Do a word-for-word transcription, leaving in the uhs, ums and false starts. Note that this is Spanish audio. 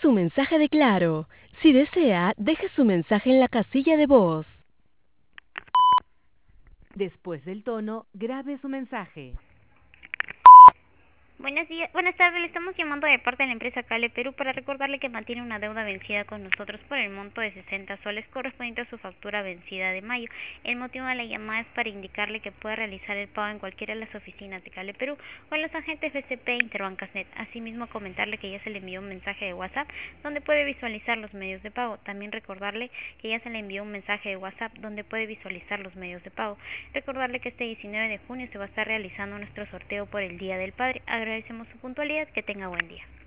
su mensaje de Claro. Si desea, deje su mensaje en la casilla de voz. Después del tono, grabe su mensaje. Buenos días, buenas tardes, le estamos llamando de parte de la empresa Cale Perú para recordarle que mantiene una deuda vencida con nosotros por el monto de sesenta soles correspondiente a su factura vencida de mayo. El motivo de la llamada es para indicarle que puede realizar el pago en cualquiera de las oficinas de Cale Perú o en los agentes B C P e Interbancasnet. Asimismo, comentarle que ya se le envió un mensaje de WhatsApp donde puede visualizar los medios de pago. También recordarle que ya se le envió un mensaje de WhatsApp donde puede visualizar los medios de pago. Recordarle que este diecinueve de junio se va a estar realizando nuestro sorteo por el Día del Padre. Agradecemos su puntualidad, que tenga buen día.